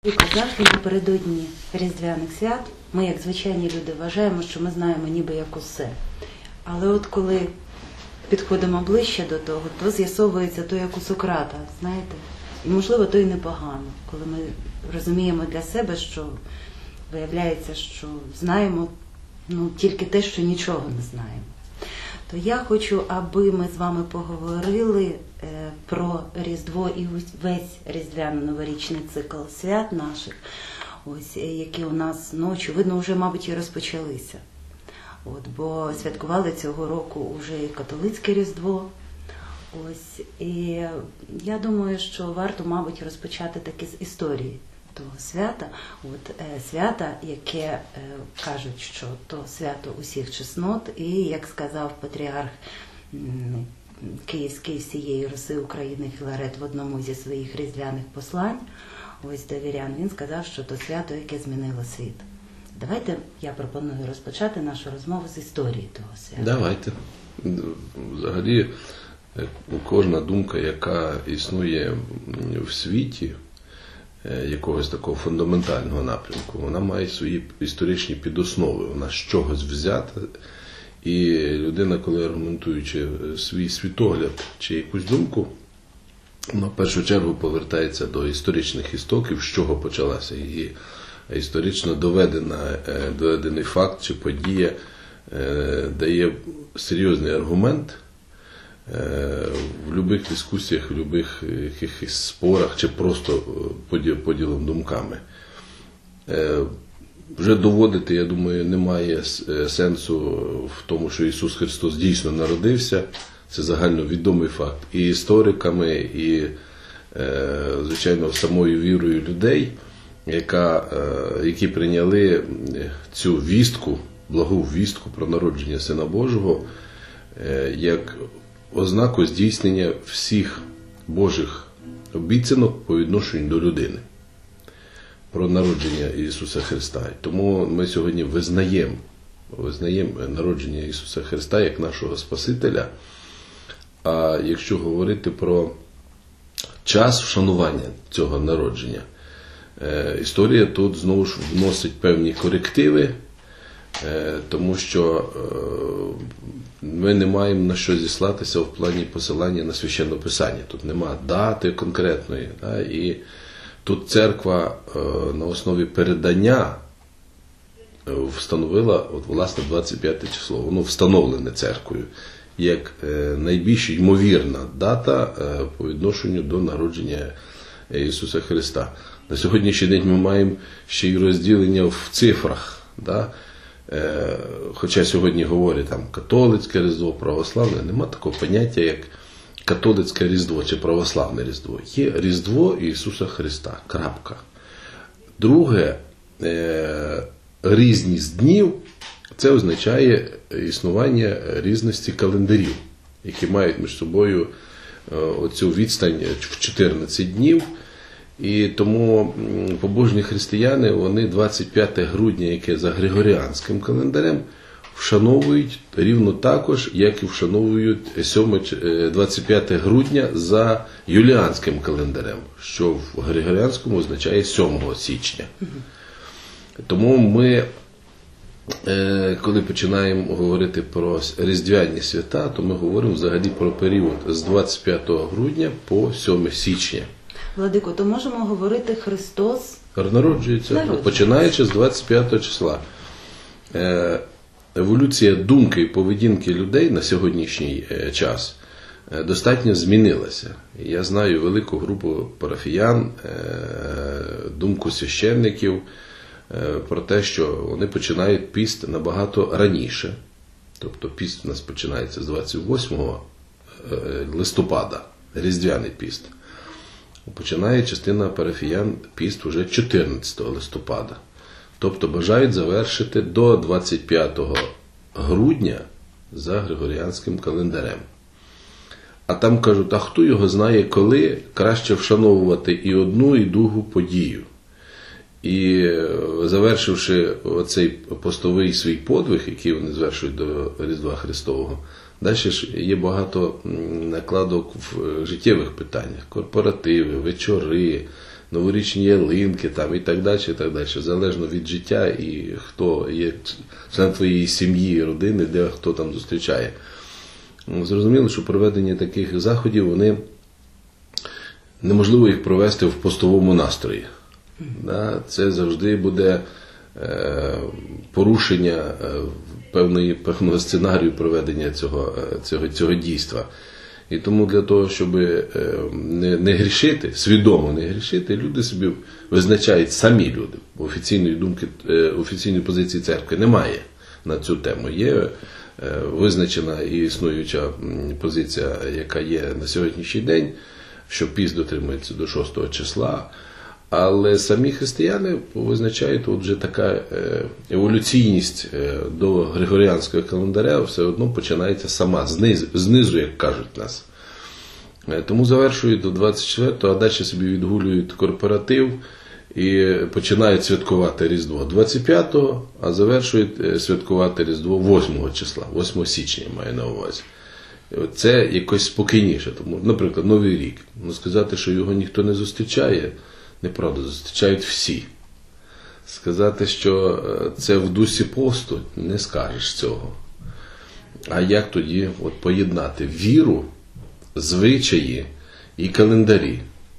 І завжди напередодні різдвяних свят ми, як звичайні люди, вважаємо, що ми знаємо ніби як усе. Але от коли підходимо ближче до того, то з'ясовується то, як у Сократа, знаєте. І, можливо, то й непогано, коли ми розуміємо для себе, що виявляється, що знаємо тільки те, що нічого не знаємо. То я хочу, аби ми з вами поговорили про Різдво і весь різдвяно-новорічний цикл свят наших, ось, які у нас, очевидно, вже, мабуть, і розпочалися. Бо святкували цього року вже і католицьке Різдво. Ось, і я думаю, що варто, мабуть, розпочати таки з історії того свята. Свята, яке кажуть, що то свято усіх чеснот, і, як сказав патріарх Київський всієї Руси України Філарет в одному зі своїх різдвяних послань, ось до вірян, він сказав, що то свято, яке змінило світ. Давайте я пропоную розпочати нашу розмову з історії того свята. Давайте. Взагалі, кожна думка, яка існує в світі, якогось такого фундаментального напрямку, вона має свої історичні підоснови, вона з чогось взята. І людина, коли аргументуючи свій світогляд чи якусь думку, вона в першу чергу повертається до історичних істоків, з чого почалася її історично доведений факт чи подія, дає серйозний аргумент в будь-яких дискусіях, в будь-яких якихось спорах чи просто поділом думками. Вже доводити, я думаю, немає сенсу в тому, що Ісус Христос дійсно народився. Це загальновідомий факт. І істориками, і, звичайно, самою вірою людей, які прийняли цю вістку, благу вістку про народження Сина Божого, як ознаку здійснення всіх Божих обіцянок по відношенню до людини. Про народження Ісуса Христа. Тому ми сьогодні визнаємо народження Ісуса Христа як нашого Спасителя. А якщо говорити про час вшанування цього народження, історія тут знову ж вносить певні корективи, тому що ми не маємо на що зіслатися в плані посилання на Священне Писання. Тут нема дати конкретної. І тут церква на основі передання встановила, власне, 25 число. Воно встановлене церквою як найбільш ймовірна дата по відношенню до народження Ісуса Христа. На сьогоднішній день ми маємо ще й розділення в цифрах. Хоча сьогодні говорять католицьке Різдво, православне, нема такого поняття, як католицьке Різдво чи православне Різдво. Є Різдво Ісуса Христа. Крапка. Друге, різність днів – це означає існування різності календарів, які мають між собою оцю відстань в 14 днів. І тому побожні християни, вони 25 грудня, яке за Григоріанським календарем, вшановують рівно також, як і вшановують 25 грудня за юліанським календарем, що в Григоріанському означає 7 січня. Тому ми, коли починаємо говорити про різдвяні свята, то ми говоримо взагалі про період з 25 грудня по 7 січня. Владико, то можемо говорити Христос народжується, починаючи з 25 числа. Еволюція думки і поведінки людей на сьогоднішній час достатньо змінилася. Я знаю велику групу парафіян, думку священників про те, що вони починають піст набагато раніше. Тобто піст у нас починається з 28 листопада, різдвяний піст. Починає частина парафіян піст уже 14 листопада. Тобто бажають завершити до 25 грудня за Григоріанським календарем. А там кажуть, а хто його знає, коли краще вшановувати і одну, і другу подію. І завершивши оцей постовий свій подвиг, який вони звершують до Різдва Христового, далі ж є багато накладок в життєвих питаннях. Корпоративи, вечори, новорічні ялинки там, і так далі, і так далі. Залежно від життя і хто є член твоєї сім'ї, родини, де хто там зустрічає. Зрозуміло, що проведення таких заходів, вони неможливо їх провести в постовому настрої. Це завжди буде порушення певного сценарію проведення цього дійства. І тому для того, щоб не грішити, свідомо не грішити, люди собі визначають, самі люди. Офіційної думки, офіційної позиції церкви немає на цю тему. Є визначена і існуюча позиція, яка є на сьогоднішній день, що піст дотримується до 6 числа, але самі християни визначають, от вже така еволюційність до григоріанського календаря все одно починається сама, знизу, як кажуть нас. Тому завершують до 24-го, а далі собі відгулюють корпоратив і починають святкувати Різдво 25-го, а завершують святкувати Різдво 8 числа, 8 січня маю на увазі. Це якось спокійніше. Тому, наприклад, Новий рік. Сказати, що його ніхто не зустрічає, неправда, зустрічають всі. Сказати, що це в дусі посту, не скажеш цього. А як тоді поєднати віру, звичаї і календарі,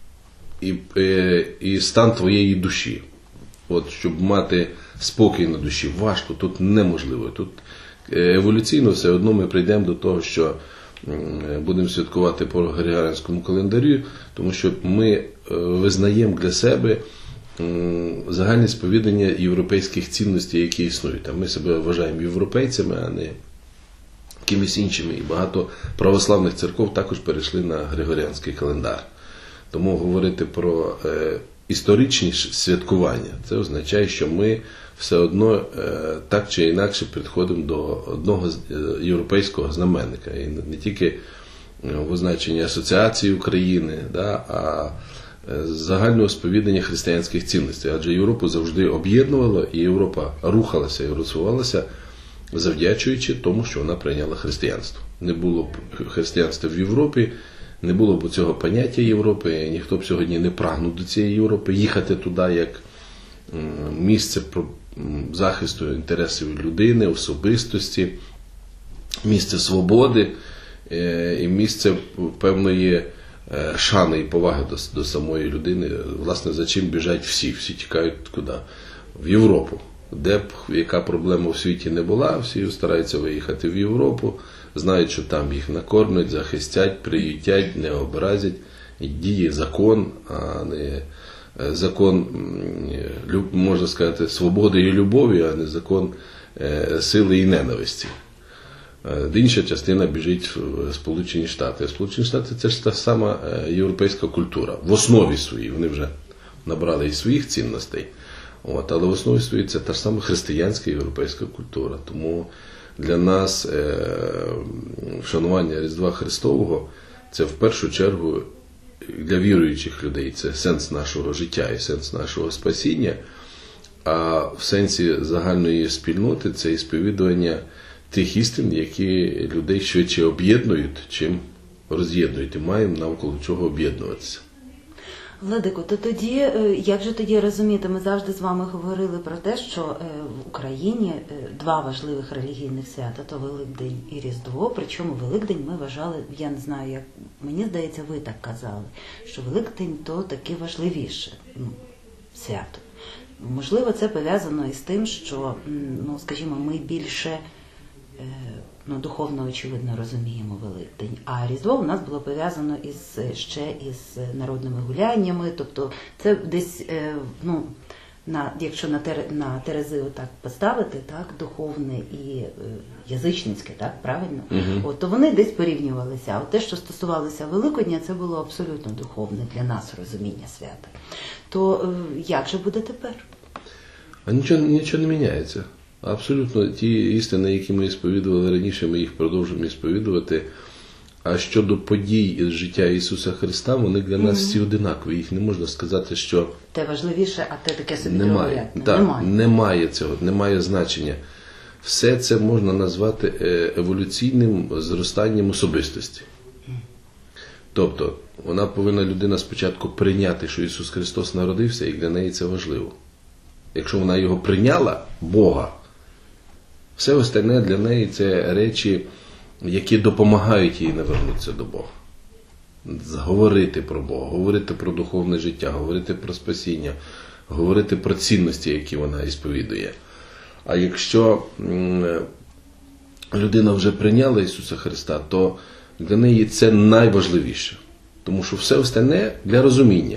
і стан твоєї душі? Щоб мати спокій на душі, важко, тут неможливо. Тут еволюційно все одно ми прийдемо до того, що будемо святкувати по григоріанському календарю, тому що ми визнаємо для себе загальне сповідання європейських цінностей, які існують. Ми себе вважаємо європейцями, а не кимось іншими. І багато православних церков також перейшли на григоріанський календар. Тому говорити про історичні святкування, це означає, що ми все одно так чи інакше підходимо до одного європейського знаменника. І не тільки в означенні асоціації України, а загального сповідання християнських цінностей. Адже Європу завжди об'єднувало, і Європа рухалася і розвивалася, завдячуючи тому, що вона прийняла християнство. Не було б християнства в Європі, не було б цього поняття Європи, ніхто б сьогодні не прагнув до цієї Європи, їхати туди як місце захисту інтересів людини, особистості, місце свободи і місце певної шани і поваги до самої людини, власне, за чим біжать всі. Всі тікають куди? В Європу. Де б яка проблема в світі не була, всі стараються виїхати в Європу, знають, що там їх накормлять, захистять, приютять, не образять. І діє закон, а не закон, можна сказати, свободи і любові, а не закон сили і ненависті. Інша частина біжить в Сполучені Штати. Сполучені Штати – це ж та сама європейська культура. В основі своїй. Вони вже набрали і своїх цінностей. Але в основі своїй це та ж сама християнська європейська культура. Тому для нас вшанування Різдва Христового – це в першу чергу для віруючих людей. Це сенс нашого життя і сенс нашого спасіння. А в сенсі загальної спільноти – це і сповідування тих істин, які людей швидше об'єднують, чим роз'єднують. І маємо навколо чого об'єднуватися. Владико, то тоді, як же тоді розуміти, ми завжди з вами говорили про те, що в Україні два важливих релігійних свята – то Великдень і Різдво, причому Великдень ми вважали, я не знаю, як, мені здається, ви так казали, що Великдень – то таки важливіше свято. Можливо, це пов'язано із тим, що, скажімо, ми більше духовно, очевидно, розуміємо Великдень. А Різдво у нас було пов'язано ще із народними гуляннями, тобто це десь, якщо на терези отак поставити, так, духовне і язичницьке, так, правильно? Угу. То вони десь порівнювалися. А те, що стосувалося Великодня, це було абсолютно духовне для нас розуміння свята. То як же буде тепер? А нічого не міняється. Абсолютно ті істини, які ми сповідували раніше, ми їх продовжуємо сповідувати. А щодо подій із життя Ісуса Христа, вони для нас всі одинакові. Їх не можна сказати, що те важливіше, а те таке собі немає. Немає цього, немає значення. Все це можна назвати еволюційним зростанням особистості. Тобто, вона повинна людина спочатку прийняти, що Ісус Христос народився, і для неї це важливо. Якщо вона його прийняла, Бога, все остальне для неї це речі, які допомагають їй навернутися до Бога. Говорити про Бога, говорити про духовне життя, говорити про спасіння, говорити про цінності, які вона ісповідує. А якщо людина вже прийняла Ісуса Христа, то для неї це найважливіше. Тому що все остальне для розуміння.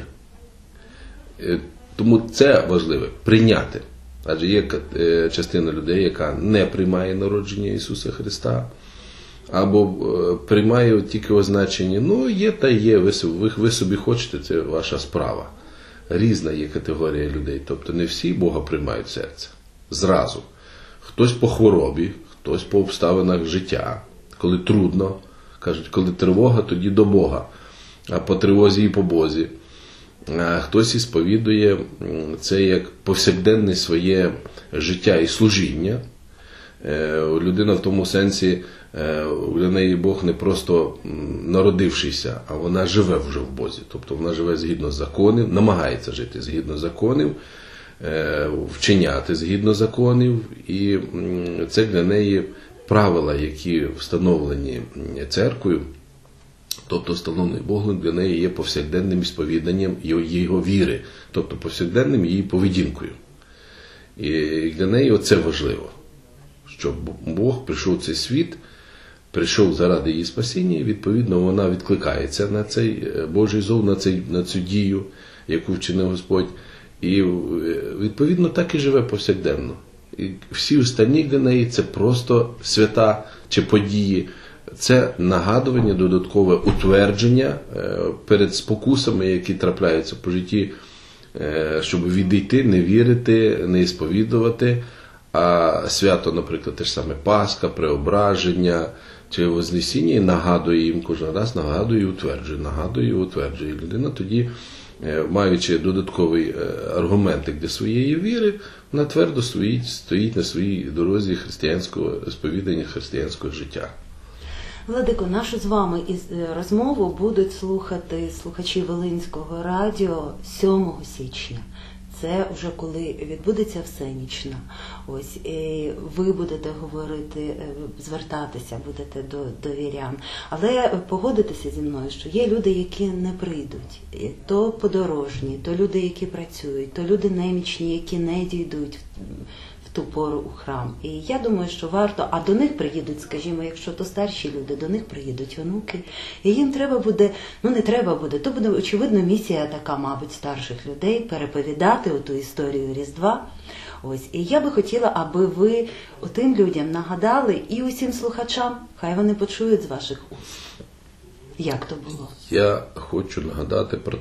Тому це важливе – прийняти. Адже є частина людей, яка не приймає народження Ісуса Христа, або приймає тільки означення, ну є та є, ви собі хочете, це ваша справа. Різна є категорія людей, тобто не всі Бога приймають в серце. Зразу. Хтось по хворобі, хтось по обставинах життя, коли трудно, кажуть, коли тривога, тоді до Бога, а по тривозі і по Бозі. А хтось ісповідує це як повсякденне своє життя і служіння. Людина в тому сенсі, для неї Бог не просто народившийся, а вона живе вже в Бозі. Тобто вона живе згідно законів, намагається жити згідно законів, вчиняти згідно законів. І це для неї правила, які встановлені церквою, тобто встановлений Богом, для неї є повсякденним сповіданням його віри, тобто повсякденним її поведінкою. І для неї оце важливо, що Бог прийшов в цей світ, прийшов заради її спасіння, і відповідно вона відкликається на цей Божий зов, на цю дію, яку вчинив Господь, і відповідно так і живе повсякденно. І всі останні для неї це просто свята чи події, це нагадування, додаткове утвердження перед спокусами, які трапляються по житті, щоб відійти, не вірити, не ісповідувати. А свято, наприклад, те ж саме Пасха, Преображення чи Вознесіння нагадує їм кожен раз, нагадує і утверджує. Людина тоді, маючи додатковий аргументик для своєї віри, вона твердо стоїть на своїй дорозі християнського сповідання, християнського життя. Владико, нашу з вами розмову будуть слухати слухачі Волинського радіо 7 січня. Це вже коли відбудеться всенічна. Ось, і ви будете говорити, звертатися будете до вірян. Але погодитеся зі мною, що є люди, які не прийдуть. То подорожні, то люди, які працюють, то люди немічні, які не дійдуть в ту пору у храм. І я думаю, що варто, а до них приїдуть, скажімо, якщо то старші люди, до них приїдуть онуки, і їм треба буде, не треба буде, то буде, очевидно, місія така, мабуть, старших людей, переповідати оту історію Різдва. Ось, і я би хотіла, аби ви тим людям нагадали і усім слухачам, хай вони почують з ваших уст. Як то було? Я хочу нагадати про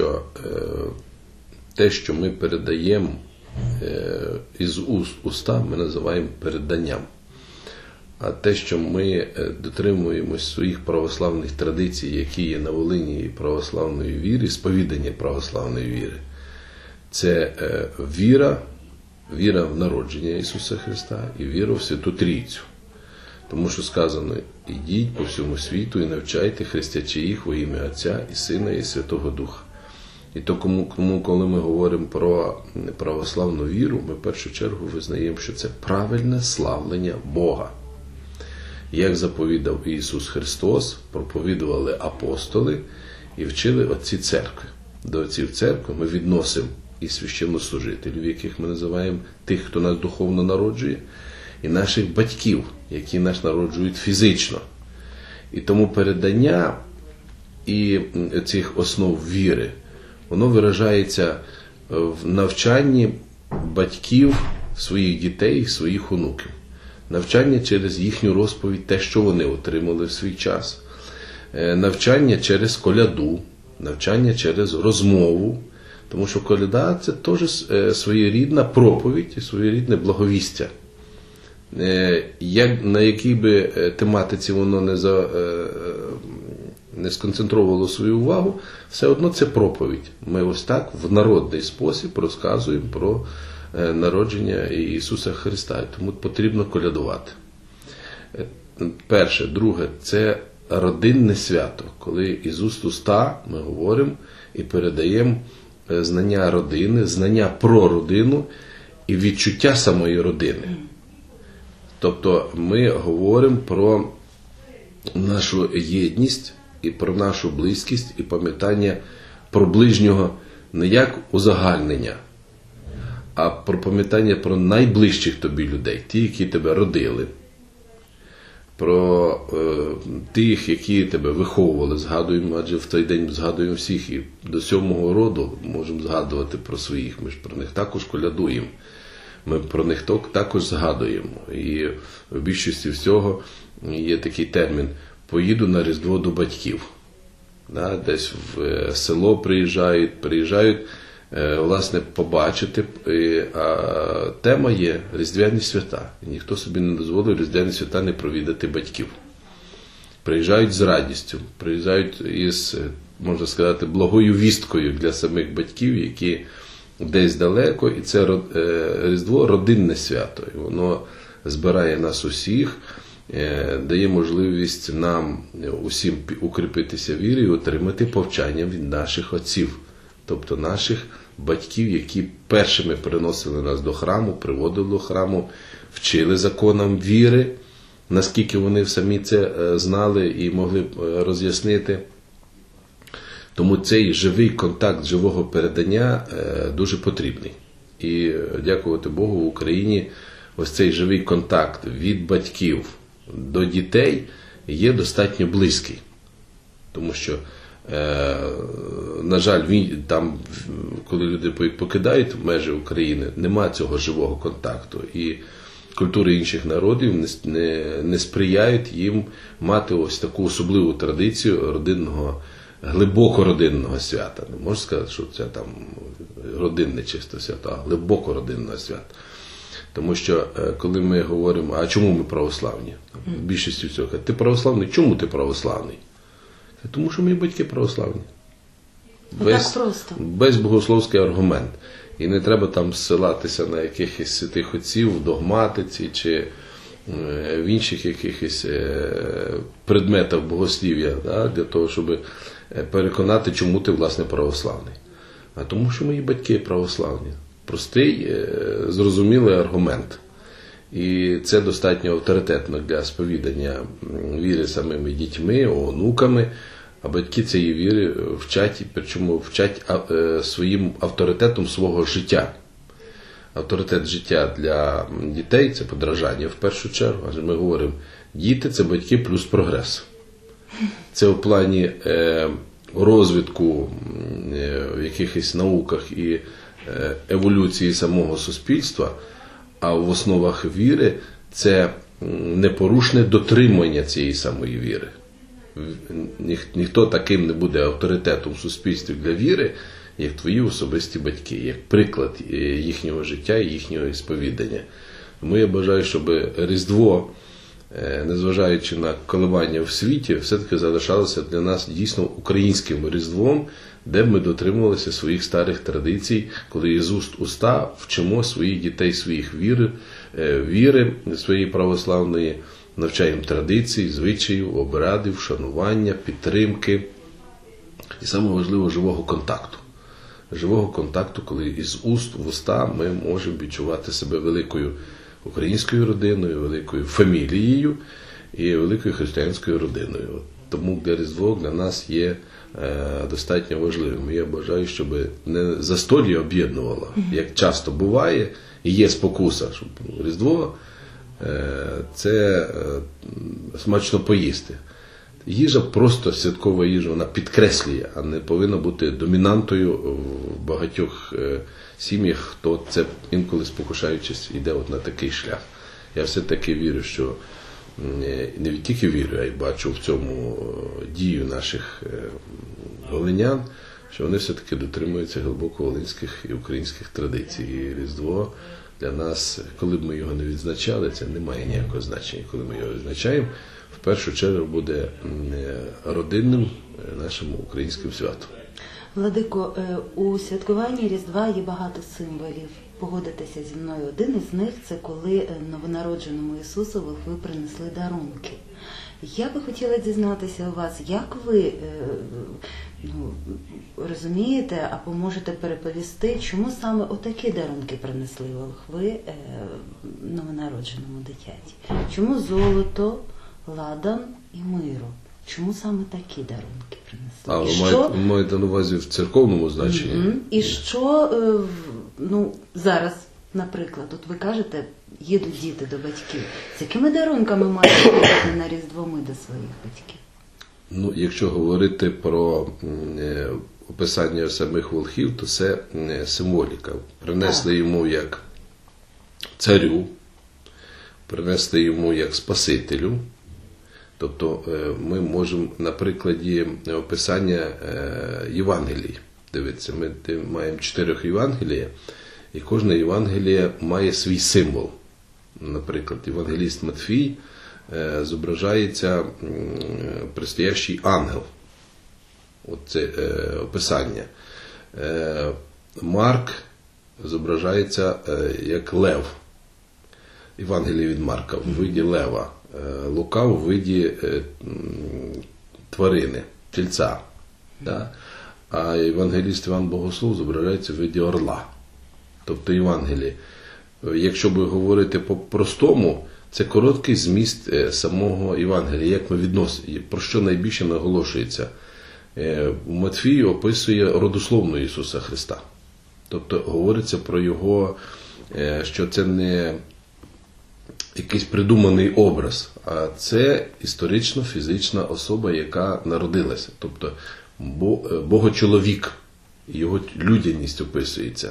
те, що ми передаємо із уст уста, ми називаємо переданням. А те, що ми дотримуємось своїх православних традицій, які є на Волині православної віри, сповідання православної віри, це віра в народження Ісуса Христа і віра в Святу Трійцю. Тому що сказано, ідіть по всьому світу і навчайте, хрестячи їх во ім'я Отця і Сина і Святого Духа. І то, коли ми говоримо про православну віру, ми в першу чергу визнаємо, що це правильне славлення Бога. Як заповідав Ісус Христос, проповідували апостоли і вчили отці церкви. До отців церкви ми відносимо і священнослужителів, яких ми називаємо тих, хто нас духовно народжує, і наших батьків, які нас народжують фізично. І тому передання і цих основ віри, воно виражається в навчанні батьків своїх дітей, своїх онуків. Навчання через їхню розповідь, те, що вони отримали в свій час. Навчання через коляду, навчання через розмову. Тому що коляда – це теж своєрідна проповідь і своєрідне благовістя. На якій би тематиці воно не сконцентровувало свою увагу, все одно це проповідь. Ми ось так в народний спосіб розказуємо про народження Ісуса Христа. Тому потрібно колядувати. Перше. Друге, це родинне свято, коли із уст в уста ми говоримо і передаємо знання родини, знання про родину і відчуття самої родини. Тобто ми говоримо про нашу єдність і про нашу близькість і пам'ятання про ближнього не як узагальнення, а про пам'ятання про найближчих тобі людей, ті, які тебе родили, про тих, які тебе виховували, згадуємо, адже в той день згадуємо всіх, і до 7-го роду можемо згадувати про своїх, ми ж про них також колядуємо, ми про них також згадуємо. І в більшості всього є такий термін «поїду на Різдво до батьків». Десь в село приїжджають, власне, побачити, а тема є Різдвяні свята. І ніхто собі не дозволив Різдвяні свята не провідати батьків. Приїжджають з радістю, приїжджають із, можна сказати, благою вісткою для самих батьків, які десь далеко, і це Різдво – родинне свято. І воно збирає нас усіх, дає можливість нам усім укріпитися вірі і отримати повчання від наших отців, тобто наших батьків, які першими приносили нас до храму, приводили до храму, вчили законам віри, наскільки вони самі це знали і могли роз'яснити. Тому цей живий контакт живого передання дуже потрібний. І дякувати Богу, в Україні ось цей живий контакт від батьків до дітей є достатньо близький. Тому що, на жаль, там, коли люди покидають межі України, нема цього живого контакту. І культури інших народів не сприяють їм мати ось таку особливу традицію родинного, глибоко родинного свята. Не можна сказати, що це там родинне чисто свято, а глибоко родинного свята. Тому що, коли ми говоримо, а чому ми православні? В більшості всього кажуть, ти православний? Чому ти православний? Тому що мої батьки православні. Без богословський аргумент. І не треба там ссилатися на якихось святих отців в догматиці чи в інших якихось предметах богослів'я, для того, щоб переконати, чому ти, власне, православний. А тому, що мої батьки православні. Простий, зрозумілий аргумент. І це достатньо авторитетно для сповідання віри самими дітьми, онуками, а батьки цієї віри вчать, причому вчать своїм авторитетом свого життя. Авторитет життя для дітей – це подражання в першу чергу. Адже ми говоримо, діти – це батьки плюс прогрес. Це в плані розвитку в якихось науках і еволюції самого суспільства, а в основах віри – це непорушне дотримання цієї самої віри. Ніхто таким не буде авторитетом в суспільстві для віри, як твої особисті батьки, як приклад їхнього життя і їхнього сповідання. Тому я бажаю, щоб Різдво, незважаючи на коливання в світі, все-таки залишалося для нас дійсно українським Різдвом, де б ми дотримувалися своїх старих традицій, коли із уст в уста вчимо своїх дітей своїх віри своєї православної, навчаємо традицій, звичаїв, обрядів, шанування, підтримки і, саме важливо, живого контакту. Живого контакту, коли із уст в уста ми можемо відчувати себе великою українською родиною, великою фамілією і великою християнською родиною. Тому для Різдво для нас є достатньо важливим. Я бажаю, щоб не застолля об'єднувало, як часто буває, і є спокуса, щоб Різдво – це смачно поїсти. Їжа, просто святкова їжа, вона підкреслює, а не повинна бути домінантою в багатьох сім'ях, хто це інколи спокушаючись йде от на такий шлях. Я все-таки вірю, що не тільки вірю, а й бачу в цьому дію наших волинян, що вони все-таки дотримуються глибоко волинських і українських традицій. І Різдво для нас, коли б ми його не відзначали, це не має ніякого значення. Коли ми його відзначаємо, в першу чергу буде родинним нашим українським святом. Владико, у святкуванні Різдва є багато символів. Погодитеся зі мною. Один із них – це коли новонародженому Ісусові ви принесли дарунки. Я би хотіла дізнатися у вас, як ви розумієте або можете переповісти, чому саме отакі дарунки принесли волхви новонародженому дитяті? Чому золото, ладан і миру? Чому саме такі дарунки принесли? А ви маєте на увазі в церковному значенні? І що зараз, наприклад, от ви кажете, їдуть діти до батьків. З якими дарунками мають їхати на Різдво ми до своїх батьків? Якщо говорити про описання самих волхвів, то це символіка. Принесли йому як царю, принесли йому як Спасителю. Тобто ми можемо на прикладі описання Євангелій дивитися. Ми маємо 4 Євангелія, і кожна Євангелія має свій символ. Наприклад, Євангеліст Матфій зображається предстоящий ангел. Оце описання. Марк зображається як лев. Євангеліє від Марка в виді лева. Лука в виді тварини, тільця. Да? А євангеліст Іван Богослов зображається в виді орла. Тобто Євангеліє. Якщо би говорити по-простому, це короткий зміст самого Євангелія, як ми відносимо, про що найбільше наголошується. Матфій описує родословну Ісуса Христа. Тобто говориться про Його, що це не якийсь придуманий образ, а це історично-фізична особа, яка народилася. Тобто Богочоловік, його людяність описується.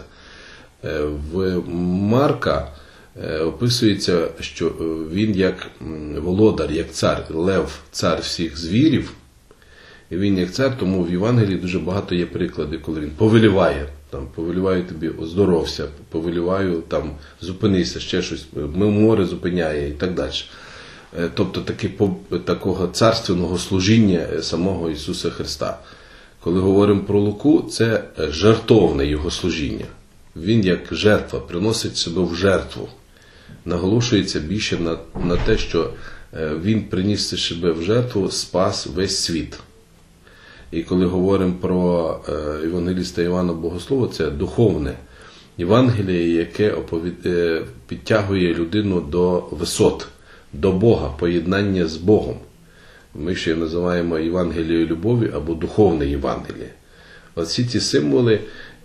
В Марка описується, що він як володар, як цар, лев, цар всіх звірів. І він як цар, тому в Євангелії дуже багато є приклади, коли він повеліває. Повеліваю тобі, оздоровся, повеліваю, зупинися, ще щось, море зупиняє і так далі. Тобто такого царственного служіння самого Ісуса Христа. Коли говоримо про Луку, це жертовне Його служіння. Він як жертва, приносить себе в жертву. Наголошується більше на те, що Він приніс себе в жертву, спас весь світ. І коли говоримо про євангеліста Івана Богослова, це духовне Євангеліє, яке підтягує людину до висот, до Бога, поєднання з Богом. Ми ще називаємо Євангеліє любові або духовне Євангеліє. Оці ці символи,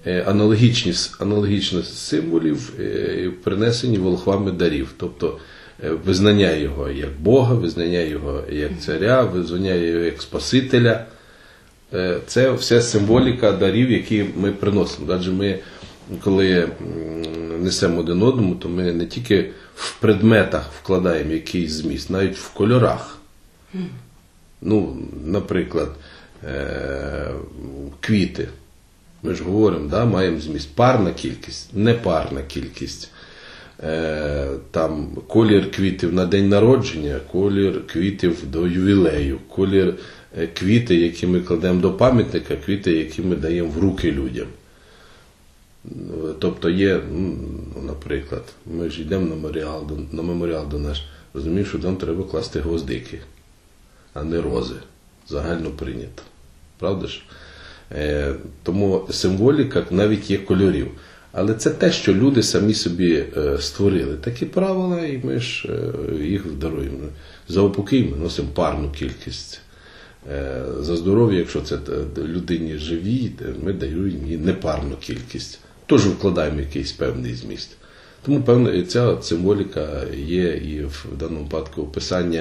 аналогічно символів, принесені волхвами дарів. Тобто визнання Його як Бога, визнання Його як царя, визнання Його як Спасителя. Це вся символіка дарів, які ми приносимо. Адже ми, коли несемо один одному, то ми не тільки в предметах вкладаємо якийсь зміст, навіть в кольорах. Наприклад, квіти. Ми ж говоримо, маємо зміст. Парна кількість, непарна кількість. Колір квітів на день народження, колір квітів до ювілею, колір квіти, які ми кладемо до пам'ятника, квіти, які ми даємо в руки людям. Тобто є, наприклад, ми ж йдемо на меморіал до нас, розуміємо, що там треба класти гвоздики, а не рози. Загально прийнято. Правда ж? Тому символіка навіть є кольорів. Але це те, що люди самі собі створили. Такі правила, і ми ж їх даруємо. За упокій ми носимо парну кількість. За здоров'я, якщо це людині живій, ми даємо їй непарну кількість. Теж вкладаємо якийсь певний зміст. Тому, певно, ця символіка є і в даному випадку описання.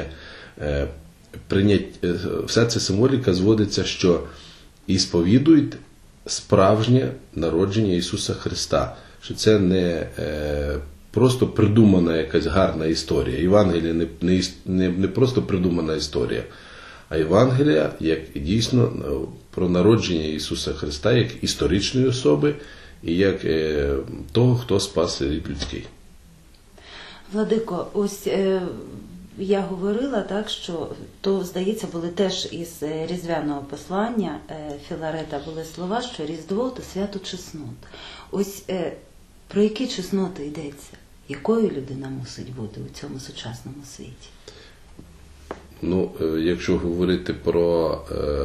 Вся ця символіка зводиться, що і сповідують справжнє народження Ісуса Христа. Що це не просто придумана якась гарна історія. Євангелія не просто придумана історія, а Євангелія як дійсно про народження Ісуса Христа як історичної особи і як того, хто спас рід людський. Владико, ось я говорила так, що то, здається, були теж із різдвяного послання Філарета були слова, що Різдво – то свято чеснот. Ось про які чесноти йдеться? Якою людина мусить бути у цьому сучасному світі? Якщо говорити про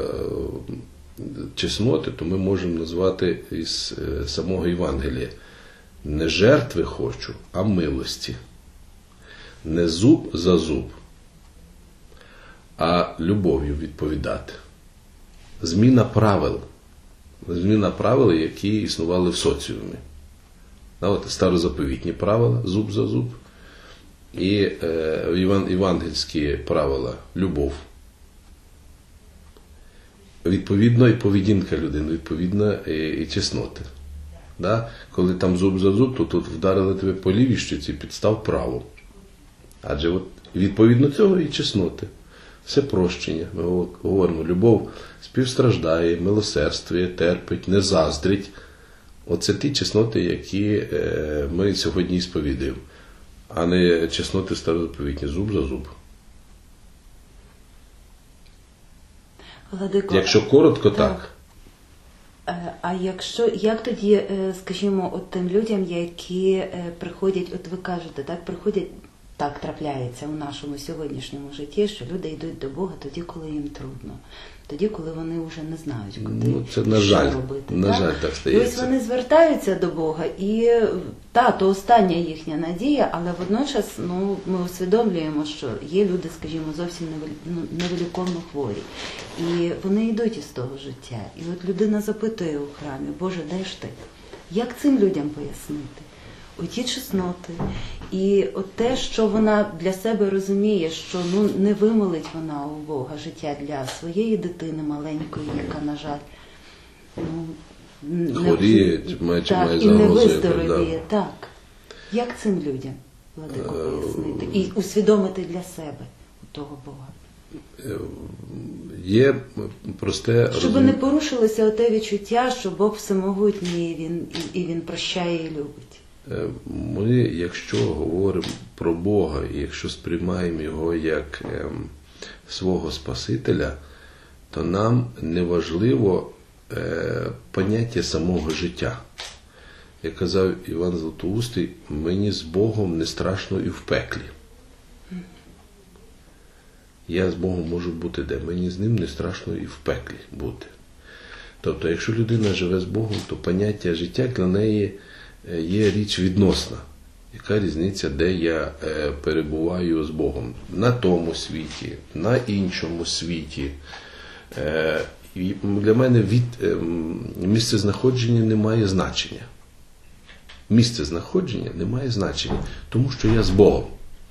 чесноти, то ми можемо назвати із самого Євангелія. Не жертви хочу, а милості. Не зуб за зуб, а любов'ю відповідати. Зміна правил, які існували в соціумі. Старозаповітні правила, зуб за зуб, і євангельські правила, любов. Відповідно і поведінка людини, відповідно і чесноти. Коли там зуб за зуб, то тут вдарили тебе по лівій щоці, підстав праву. Адже відповідно цього і чесноти. Все прощення. Ми говоримо, любов співстраждає, милосердствує, терпить, не заздрить. Оце ті чесноти, які ми сьогодні сповідуємо, а не чесноти старозаповітні, зуб за зуб. Владико, якщо коротко, так. А як тоді, скажімо, тим людям, які приходять, ви кажете, так трапляється у нашому сьогоднішньому житті, що люди йдуть до Бога тоді, коли їм трудно. Тоді, коли вони вже не знають, куди, що робити. На жаль, так стається. І ось вони звертаються до Бога, і то остання їхня надія, але водночас ми усвідомлюємо, що є люди, скажімо, зовсім невиліковно хворі. І вони йдуть із того життя. І от людина запитує у храмі, Боже, де ж ти? Як цим людям пояснити? Оті чесноти. І от те, що вона для себе розуміє, що не вимолить вона у Бога життя для своєї дитини маленької, яка, на жаль, хворіє, має і не виздоровіє. Так. Як цим людям, Владико, пояснити? І усвідомити для себе того Бога? Є просте... Щоб не порушилося оте відчуття, що Бог всемогутній, і Він прощає і любить. Ми, якщо говоримо про Бога, і якщо сприймаємо Його як свого Спасителя, то нам не важливо поняття самого життя. Як казав Іван Златоустий, мені з Богом не страшно і в пеклі. Я з Богом можу бути де? Мені з Ним не страшно і в пеклі бути. Тобто, якщо людина живе з Богом, то поняття життя для неї є річ відносна. Яка різниця, де я перебуваю з Богом? На тому світі, на іншому світі. І для мене місцезнаходження не має значення. Місцезнаходження не має значення, тому що я з Богом.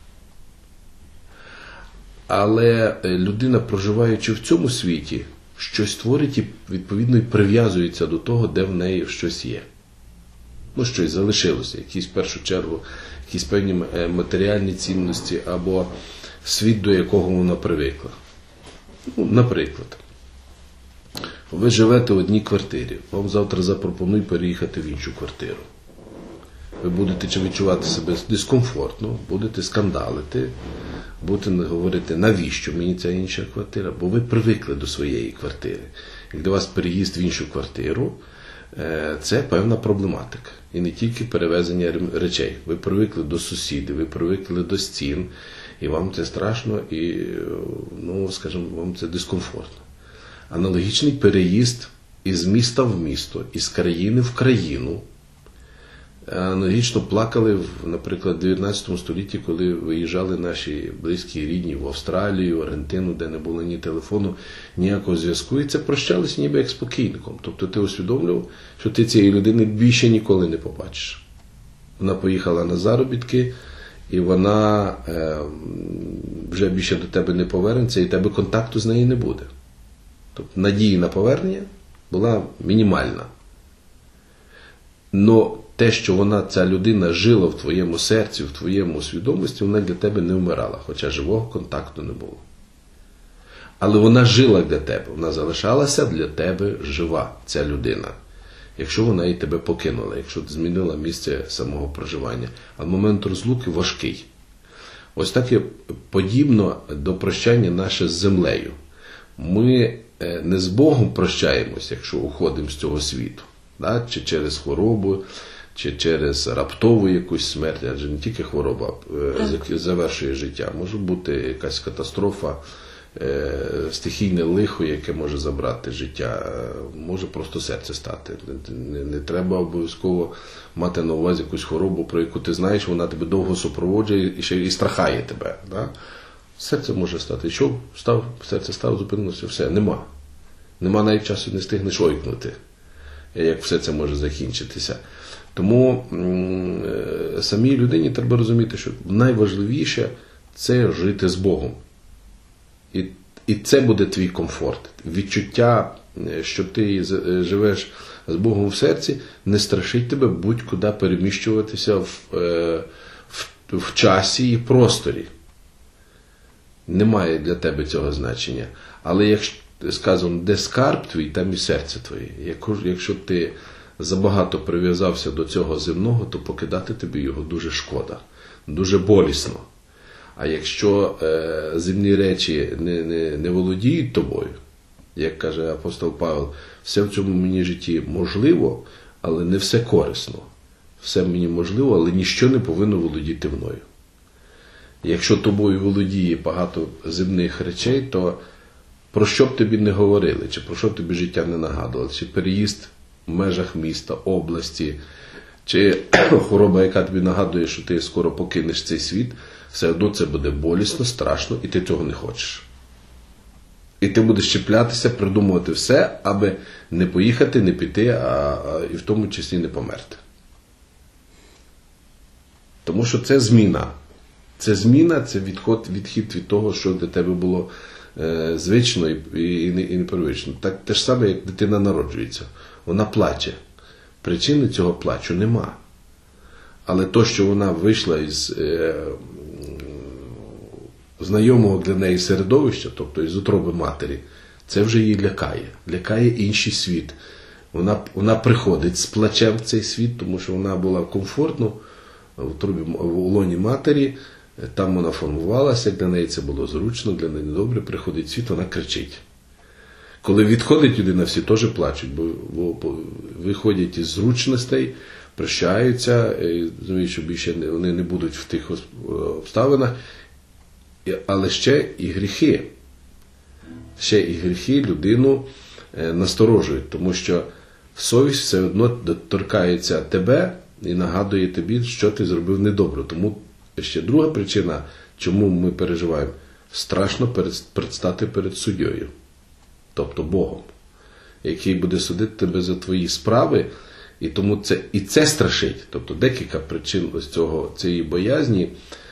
Але людина, проживаючи в цьому світі, щось творить і, відповідно, і прив'язується до того, де в неї щось є. Щось залишилося, в першу чергу, якісь певні матеріальні цінності або світ, до якого вона привикла. Наприклад, ви живете в одній квартирі, вам завтра запропонують переїхати в іншу квартиру. Ви будете відчувати себе дискомфортно, будете скандалити, будете говорити, навіщо мені ця інша квартира, бо ви привикли до своєї квартири. Як до вас переїзд в іншу квартиру, це певна проблематика. І не тільки перевезення речей. Ви привикли до сусідів, ви привикли до стін, і вам це страшно, і, скажімо, вам це дискомфортно. Аналогічний переїзд із міста в місто, із країни в країну. Аналогічно плакали, наприклад, в 19 столітті, коли виїжджали наші близькі рідні в Австралію, Аргентину, де не було ні телефону, ніякого зв'язку, і це прощалися ніби як з покійником. Тобто ти усвідомлював, що ти цієї людини більше ніколи не побачиш. Вона поїхала на заробітки, і вона вже більше до тебе не повернеться, і тебе контакту з нею не буде. Тобто надія на повернення була мінімальна. Но те, що ця людина жила в твоєму серці, в твоєму свідомості, вона для тебе не вмирала, хоча живого контакту не було. Але вона жила для тебе, вона залишалася для тебе жива, ця людина. Якщо вона і тебе покинула, якщо ти змінила місце самого проживання. А момент розлуки важкий. Ось так є подібно до прощання наше з землею. Ми не з Богом прощаємось, якщо уходимо з цього світу. Чи через хворобу, чи через раптову якусь смерть, адже не тільки хвороба завершує життя. Може бути якась катастрофа, стихійне лихо, яке може забрати життя, може просто серце стати. Не треба обов'язково мати на увазі якусь хворобу, про яку ти знаєш, вона тебе довго супроводжує і ще і страхає тебе. Да? Серце може стати. Що став, серце став, зупинилося, все, нема. Нема навіть часу, не встигнеш ойкнути, як все це може закінчитися. Тому самій людині треба розуміти, що найважливіше – це жити з Богом. І це буде твій комфорт. Відчуття, що ти живеш з Богом в серці, не страшить тебе будь-куди переміщуватися в часі і просторі. Немає для тебе цього значення. Але якщо сказано, де скарб твій, там і серце твоє. Якщо ти забагато прив'язався до цього земного, то покидати тобі його дуже шкода, дуже болісно. А якщо земні речі не володіють тобою, як каже апостол Павел, все в цьому мені житті можливо, але не все корисно. Все мені можливо, але ніщо не повинно володіти мною. Якщо тобою володіє багато земних речей, то про що б тобі не говорили, чи про що б тобі життя не нагадувало, чи переїзд в межах міста, області, чи хвороба, яка тобі нагадує, що ти скоро покинеш цей світ, все одно це буде болісно, страшно, і ти цього не хочеш. І ти будеш чіплятися, придумувати все, аби не поїхати, не піти, і в тому числі не померти. Тому що це зміна. Це зміна, це відхід від того, що для тебе було звично і непривично. Так те ж саме, як дитина народжується. Вона плаче. Причини цього плачу нема. Але то, що вона вийшла із знайомого для неї середовища, тобто із утроби матері, це вже її лякає. Лякає інший світ. Вона приходить з плачем в цей світ, тому що вона була комфортно в лоні матері, там вона формувалася, для неї це було зручно, для неї добре, приходить світ, вона кричить. Коли відходить людина, всі теж плачуть, бо виходять із зручностей, прощаються, розуміють, що більше вони не будуть в тих обставинах, але ще і гріхи. Ще і гріхи людину насторожують, тому що совість все одно торкається тебе і нагадує тобі, що ти зробив недобре. Тому ще друга причина, чому ми переживаємо, страшно предстати перед суддєю, тобто Богом, який буде судити тебе за твої справи, і тому це страшить. Тобто декілька причин ось цієї боязні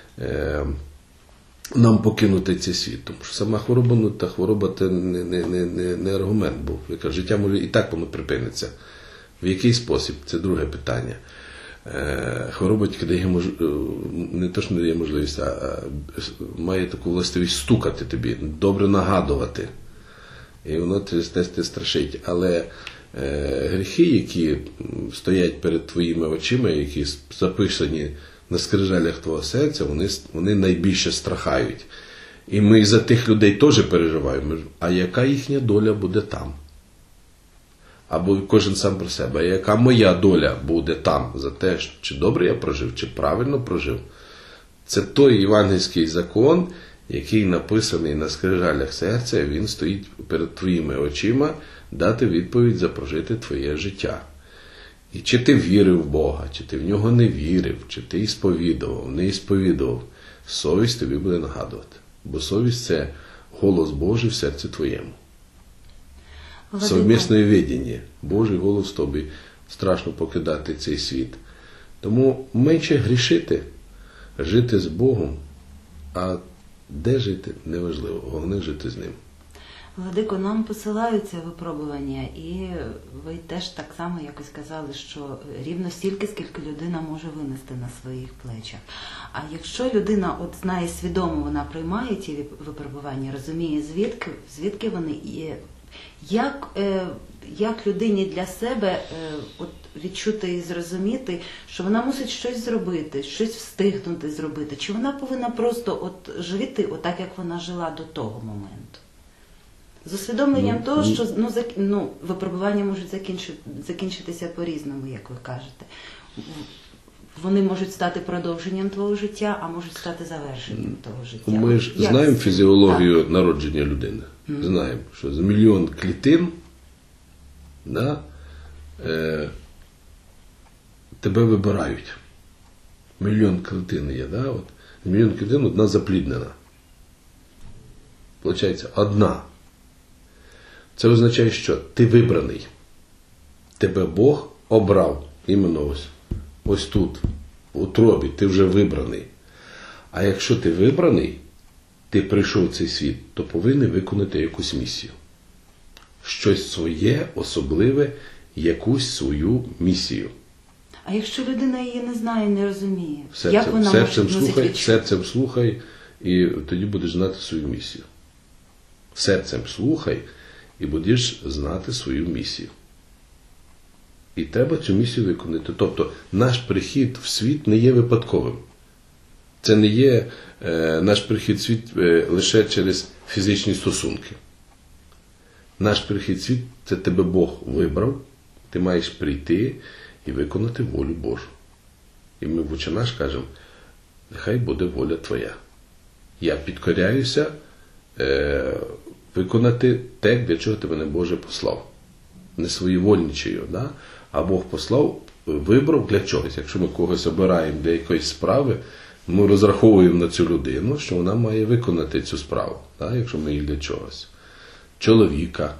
нам покинути цей світ. Тому що сама хвороба це не аргумент був. Яка життя може і так воно припиниться. В який спосіб? Це друге питання. Хвороба тільки дає не то, що не дає можливість, а має таку властивість стукати тобі, добре нагадувати. І воно те страшить. Але гріхи, які стоять перед твоїми очима, які записані на скрижалях твого серця, вони найбільше страхають. І ми за тих людей теж переживаємо. А яка їхня доля буде там? Або кожен сам про себе. А яка моя доля буде там за те, чи добре я прожив, чи правильно прожив? Це той євангельський закон, який написаний на скрижалях серця, він стоїть перед твоїми очима дати відповідь за прожите твоє життя. І чи ти вірив в Бога, чи ти в нього не вірив, чи ти ісповідував, не ісповідував, совість тобі буде нагадувати. Бо совість – це голос Божий в серці твоєму. Совмісне видіння. Божий голос тобі. Страшно покидати цей світ. Тому менше грішити, жити з Богом, а де жити – неважливо. Головне – жити з Ним. Владико, нам посилаються випробування, і ви теж так само якось казали, що рівно стільки, скільки людина може винести на своїх плечах. А якщо людина знає свідомо, вона приймає ті випробування, розуміє, звідки вони є, як людині для себе відчути і зрозуміти, що вона мусить щось зробити, щось встигнути зробити, чи вона повинна просто жити отак, як вона жила до того моменту? З усвідомленням того, що випробування можуть закінчитися по-різному, як ви кажете. Вони можуть стати продовженням твого життя, а можуть стати завершенням того життя. Ми ж Як знаємо це? фізіологію народження людини. Знаємо, що з мільйон клітин тебе вибирають. Мільйон клітин є, да? От, з мільйон клітин одна запліднена. Получається, одна. Це означає, що ти вибраний. Тебе Бог обрав. Іменно ось тут, у утробі, ти вже вибраний. А якщо ти вибраний, ти прийшов в цей світ, то повинен виконати якусь місію. Щось своє, особливе, якусь свою місію. А якщо людина її не знає, не розуміє, як вона може носити відчуття? Серцем слухай, і тоді будеш знати свою місію. Серцем слухай, і будеш знати свою місію. І треба цю місію виконати. Тобто, наш прихід в світ не є випадковим. Це не є наш прихід в світ лише через фізичні стосунки. Наш прихід в світ – це тебе Бог вибрав, ти маєш прийти і виконати волю Божу. І ми в Отче наш кажемо, нехай буде воля твоя. Я підкоряюся виконати те, для чого ти мене Боже послав. Не своєвольничаю, да? А Бог послав, вибрав для чогось. Якщо ми когось обираємо для якоїсь справи, ми розраховуємо на цю людину, що вона має виконати цю справу, да? Якщо ми її для чогось. Чоловіка,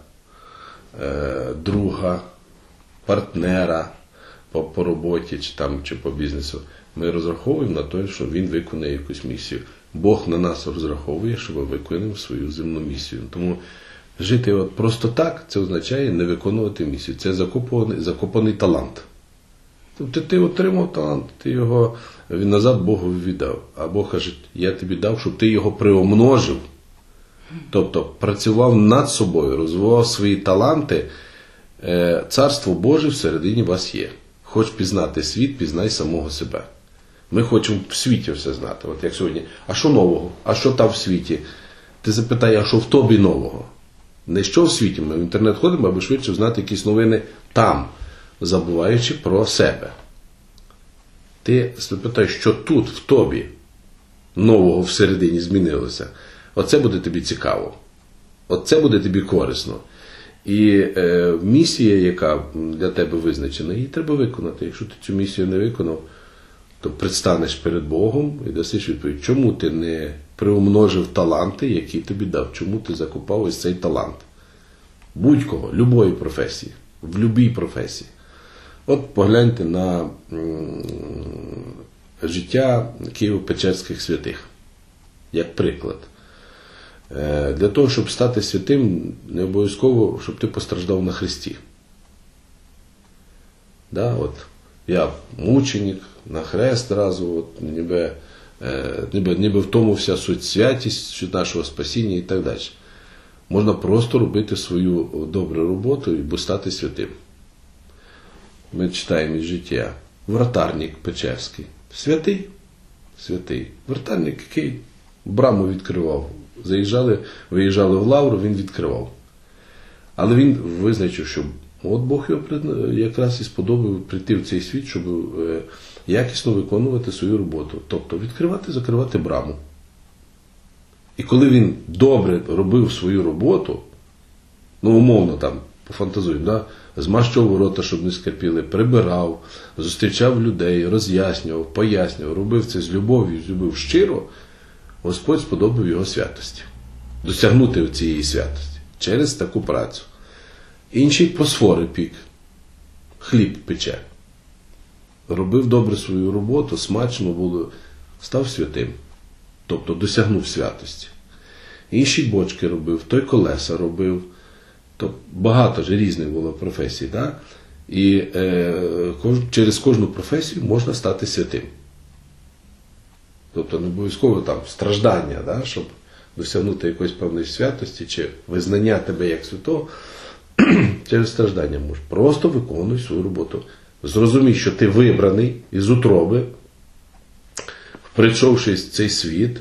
друга, партнера по роботі чи по бізнесу. Ми розраховуємо на те, що він виконає якусь місію. Бог на нас розраховує, що ми виконуємо свою земну місію. Тому жити от просто так, це означає не виконувати місію. Це закопаний талант. Тобто ти отримав талант, він назад Богу віддав. А Бог каже, я тобі дав, щоб ти його приумножив. Тобто працював над собою, розвивав свої таланти. Царство Боже всередині вас є. Хоч пізнати світ, пізнай самого себе. Ми хочемо в світі все знати. От як сьогодні, а що нового? А що там в світі? Ти запитай, а що в тобі нового? Не що в світі, ми в інтернет ходимо, аби швидше знати якісь новини там, забуваючи про себе. Ти запитай, що тут в тобі нового всередині змінилося. Оце буде тобі цікаво. Оце буде тобі корисно. І місія, яка для тебе визначена, її треба виконати. Якщо ти цю місію не виконав, то предстанеш перед Богом і дасиш відповідь, чому ти не приумножив таланти, які тобі дав, чому ти закопав ось цей талант. Будь-кого, любої професії, в будь-якій професії. От погляньте на життя Києво-Печерських святих, як приклад. Для того, щоб стати святим, не обов'язково, щоб ти постраждав на хресті. Да, от, я мученик, на хрест разу, от, ніби в тому вся суть святість нашого спасіння і так далі. Можна просто робити свою добру роботу і стати святим. Ми читаємо із життя. Вратарник Печерський. Святий? Святий. Вратарник, який браму відкривав. Виїжджали в Лавру, він відкривав. Але він визначив, що от Бог його якраз і сподобав прийти в цей світ, щоб якісно виконувати свою роботу. Тобто відкривати, закривати браму. І коли він добре робив свою роботу, умовно там, пофантазуємо, да? Змащував ворота, щоб не скрипіли, прибирав, зустрічав людей, роз'яснював, пояснював, робив це з любов'ю, зробив щиро, Господь сподобав його святості. Досягнути цієї святості через таку працю. Інший просфори пік, хліб пече. Робив добре свою роботу, смачно було, став святим. Тобто досягнув святості. Інші бочки робив, той колеса робив. Тобто багато ж різних було професій. Да? І через кожну професію можна стати святим. Тобто не обов'язково там страждання, да? Щоб досягнути якоїсь певної святості чи визнання тебе як святого, через страждання можеш. Просто виконуй свою роботу. Зрозумій, що ти вибраний із утроби, прийшовши в цей світ,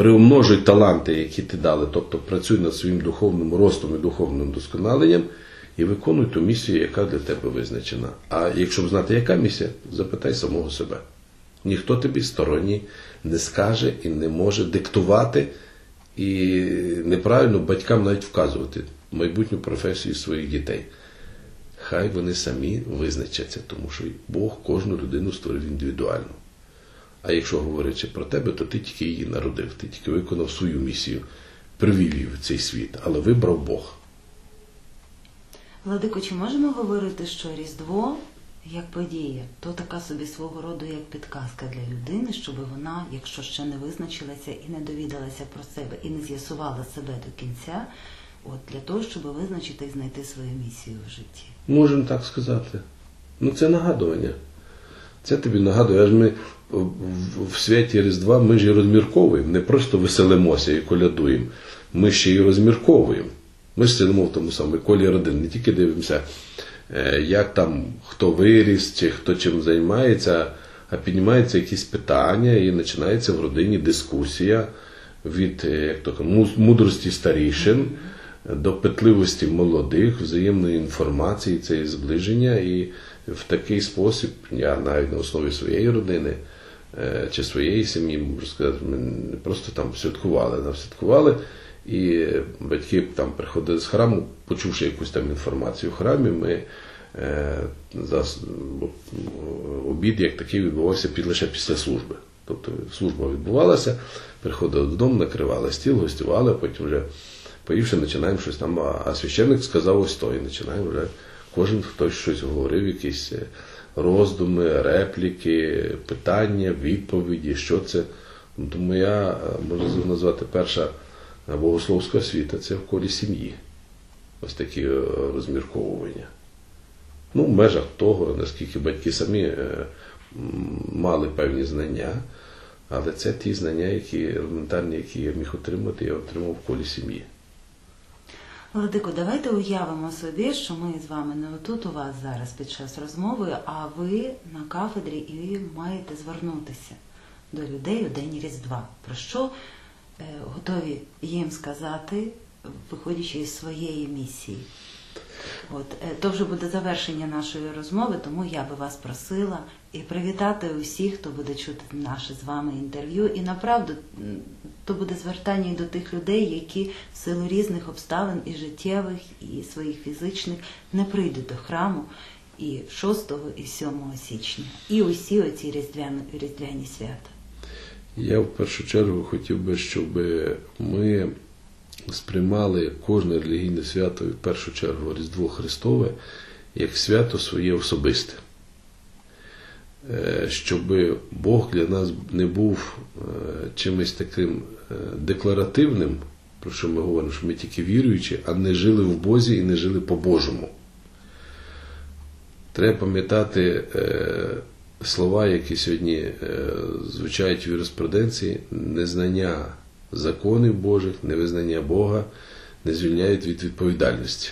приумножуй таланти, які ти дали, тобто працюй над своїм духовним ростом і духовним досконаленням, і виконуй ту місію, яка для тебе визначена. А якщо знати, яка місія, запитай самого себе. Ніхто тобі сторонній не скаже і не може диктувати і неправильно батькам навіть вказувати майбутню професію своїх дітей. Хай вони самі визначаться, тому що Бог кожну людину створив індивідуально. А якщо говорячи про тебе, то ти тільки її народив, ти тільки виконав свою місію, привів її в цей світ, але вибрав Бог. Владико, чи можемо говорити, що Різдво, як подія, то така собі свого роду як підказка для людини, щоб вона, якщо ще не визначилася і не довідалася про себе, і не з'ясувала себе до кінця, для того, щоб визначити і знайти свою місію в житті? Можемо так сказати. Це нагадування. Це тобі нагадує. Аж ми в святі Різдва ми ж і розмірковуємо, не просто веселимося і колядуємо, ми ще й розмірковуємо. Ми ж сидимо в тому самому колі родин, не тільки дивимося, як там хто виріс, чи хто чим займається, а піднімаються якісь питання і починається в родині дискусія від мудрості старішин до питливості молодих, взаємної інформації, це зближення. І в такий спосіб, я навіть на основі своєї родини чи своєї сім'ї, можу сказати, ми не просто там святкували, і батьки там приходили з храму, почувши якусь там інформацію в храмі, ми обід як такий відбувався лише після служби. Тобто служба відбувалася, приходили додому, накривали стіл, гостювали, потім вже поївши, починаємо щось там, а священник сказав ось то, і починаємо вже кожен хтось щось говорив, якісь роздуми, репліки, питання, відповіді, що це. Тому я можу назвати перша богословська освіта, це в колі сім'ї. Ось такі розмірковування. В межах того, наскільки батьки самі мали певні знання, але це ті знання, елементарні, які я міг отримати, я отримав в колі сім'ї. Владико, давайте уявимо собі, що ми з вами не отут у вас зараз під час розмови, а ви на кафедрі і маєте звернутися до людей у день Різдва. Про що готові їм сказати, виходячи із своєї місії? То вже буде завершення нашої розмови, тому я би вас просила і привітати усіх, хто буде чути наше з вами інтерв'ю. І направду, то буде звертання і до тих людей, які в силу різних обставин і життєвих, і своїх фізичних не прийдуть до храму і 6 і 7 січня. І усі оці різдвяні свята. Я в першу чергу хотів би, щоб ми сприймали кожне релігійне свято, в першу чергу Різдво Христове, як свято своє особисте. Щоб Бог для нас не був чимось таким декларативним, про що ми говоримо, що ми тільки віруючі, а не жили в Бозі і не жили по-божому. Треба пам'ятати слова, які сьогодні звучають в юриспруденції: незнання законів Божих, невизнання Бога не звільняють від відповідальності.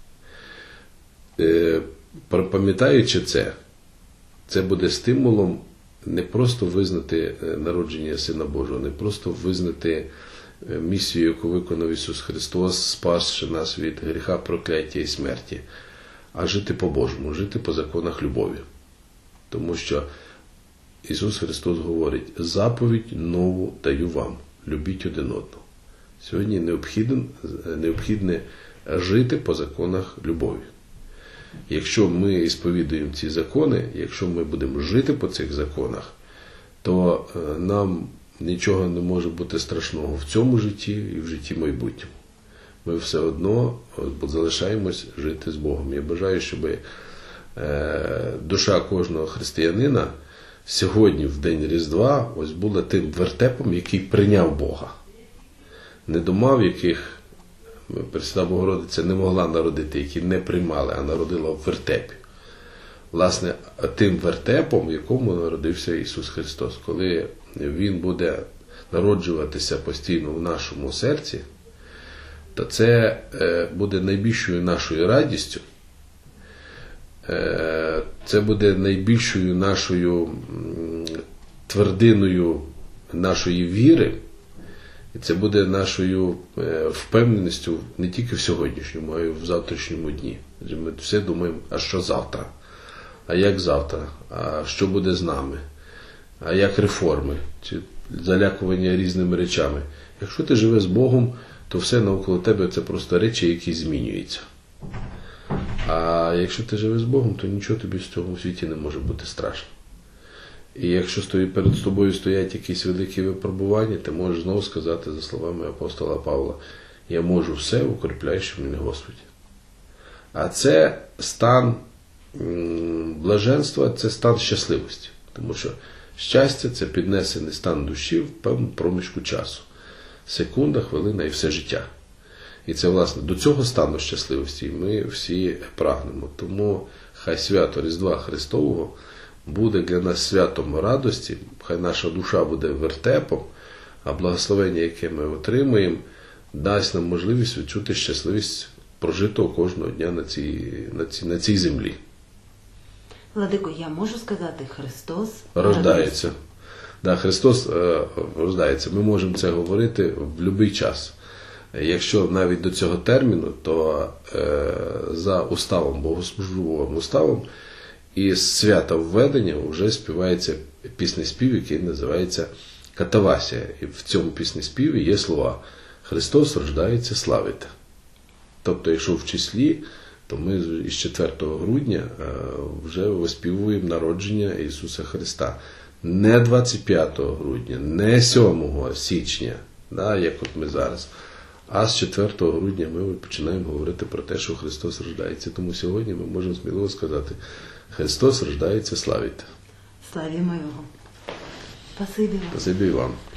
Пам'ятаючи це буде стимулом не просто визнати народження Сина Божого, не просто визнати місію, яку виконав Ісус Христос, спасши нас від гріха, прокляття і смерті, а жити по-божому, жити по законах любові. Тому що Ісус Христос говорить: заповідь нову даю вам, любіть один одного. Сьогодні необхідне жити по законах любові. Якщо ми сповідуємо ці закони, якщо ми будемо жити по цих законах, то нам нічого не може бути страшного в цьому житті і в житті майбутньому. Ми все одно залишаємось жити з Богом. Я бажаю, щоб душа кожного християнина сьогодні, в день Різдва, ось була тим вертепом, який прийняв Бога. Не дома, в яких Пресвята Богородиця не могла народити, які не приймали, а народила в вертепі. Власне, тим вертепом, в якому народився Ісус Христос. Коли Він буде народжуватися постійно в нашому серці, то це буде найбільшою нашою радістю, це буде найбільшою нашою твердиною нашої віри, І це буде нашою впевненістю не тільки в сьогоднішньому, а й в завтрашньому дні. Адже ми все думаємо, а що завтра? А як завтра? А що буде з нами? А як реформи? Чи залякування різними речами? Якщо ти живеш з Богом, то все навколо тебе це просто речі, які змінюються. А якщо ти живеш з Богом, то нічого тобі в цьому світі не може бути страшно. І якщо перед тобою стоять якісь великі випробування, ти можеш знову сказати, за словами апостола Павла, я можу все, укріпляючи мене Господі. А це стан блаженства, це стан щасливості. Тому що щастя – це піднесений стан душі в певну проміжку часу. Секунда, хвилина і все життя. І це, власне, до цього стану щасливості ми всі прагнемо. Тому хай свято Різдва Христового буде для нас святом радості, хай наша душа буде вертепом, а благословення, яке ми отримуємо, дасть нам можливість відчути щасливість прожитого кожного дня на цій землі. Владико, я можу сказати, Христос Рождається. Да, Христос рождається. Ми можемо це говорити в будь-який час. Якщо навіть до цього терміну, то за уставом, богослужбовим уставом, із свята введення вже співається піснеспів, який називається Катавасія. І в цьому піснеспіві є слова «Христос рождається, славите». Тобто, якщо в числі, то ми із 4 грудня вже виспівуємо народження Ісуса Христа. Не 25 грудня, не 7 січня, як от ми зараз, а з 4 грудня ми починаємо говорити про те, що Христос рождається. Тому сьогодні ми можемо сміливо сказати «Христос рождається, славіте». Славімо Його. Спасибі вам. Спасибі вам.